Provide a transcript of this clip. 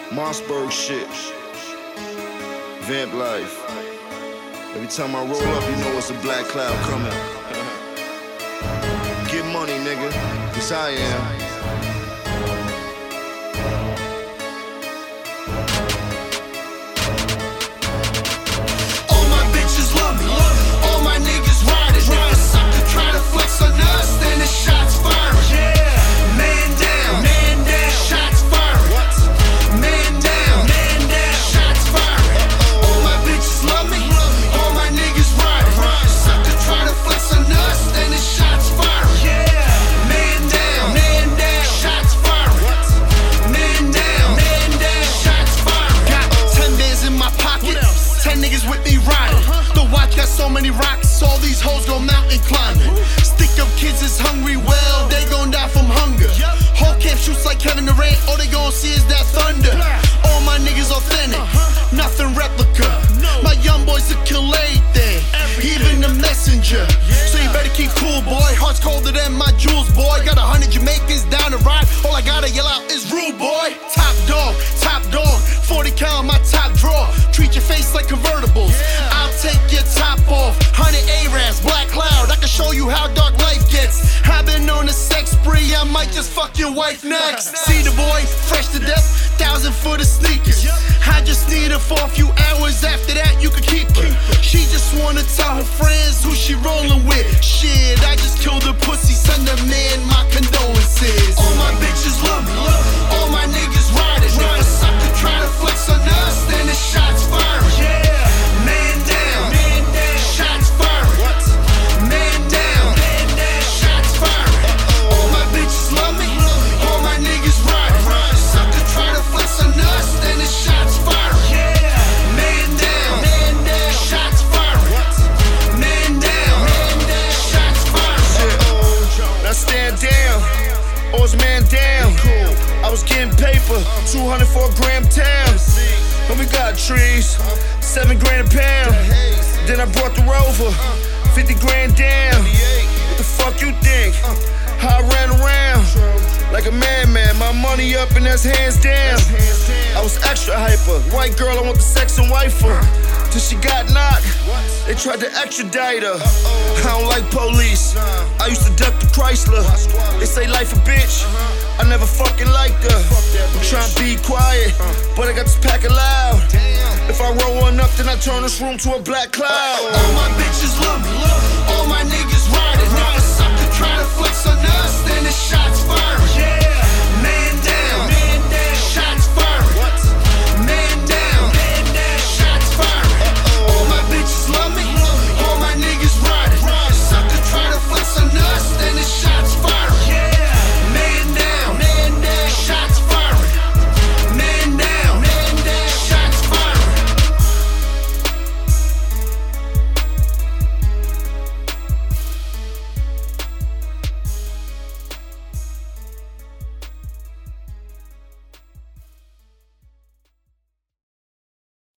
Mossberg shit. Vamp life. Every time I roll up, you know it's a black cloud coming. Get money, nigga. 'Cause I am. So many rocks, all these hoes go mountain climbing. Stick up kids is hungry, well, they gon' die from hunger. Whole camp shoots like Kevin Durant, all they gon' see is that thunder. All my niggas authentic, nothing replica. My young boys will kill anything, even the messenger. So you better keep cool, boy. Heart's colder than my jewels, boy. Got 100 Jamaicans down the ride, all I gotta yell out is rude, boy. Top dog, 40 cal in my top drawer. Treat your face like convertibles, I'll take your top off. 100 Arabs, black cloud, I can show you how dark life gets. I've been on a sex spree, I might just fuck your wife next. See the boy, fresh to death, 1,000 for the sneakers. I just need her for a few hours, after that you can keep her. She just wanna tell her friends who she rolling with. Shit, I just killed her pussy, send her man my condolences. All my bitches love me, all my niggas ride it. If a sucker try to flex on us, then the shots firing. Man down, shots firing. Man down, shots firing. All my bitches love me, all my niggas ride it. Sucker try to flex on us, then the shots firing. Man down, shots firing. Man down, shots firing. Now stand down, Oz man down. I was getting paper, 200 for a gram town. When we got trees, 7 grand a pound. Then I brought the Rover, 50 grand down. What the fuck you think? How I ran around like a madman, my money up and that's hands down. I was extra hyper, white girl, I want the sex and wifer. Till she got knocked, they tried to extradite her. I don't like police, I used to duck the Chrysler. They say life a bitch, I never fucking liked her. I'm trying to be quiet, but I got this pack of loud. If I roll one up, then I turn this room to a black cloud. All my bitches love me, all my niggas ride it. If a sucker try to flex on us, then the shots firing.